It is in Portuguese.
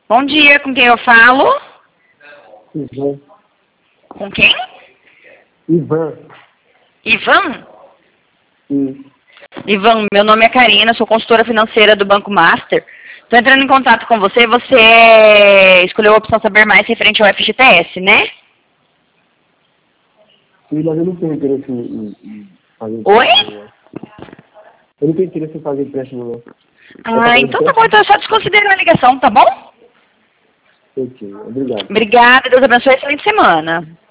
Bom dia, com quem eu falo? Ivan. Com quem? Ivan. Ivan? Sim. Ivan, meu nome é Karina, sou consultora financeira do Banco Master. Estou entrando em contato com você, você escolheu a opção Saber Mais referente ao FGTS, né? Sim, mas eu não tenho interesse em fazer Oi? empréstimo, não. Eu não tenho interesse em fazer empréstimo, não. Ah, então tá bom, então eu só desconsidero a ligação, tá bom? Ok, obrigado. Obrigada, Deus abençoe, excelente semana.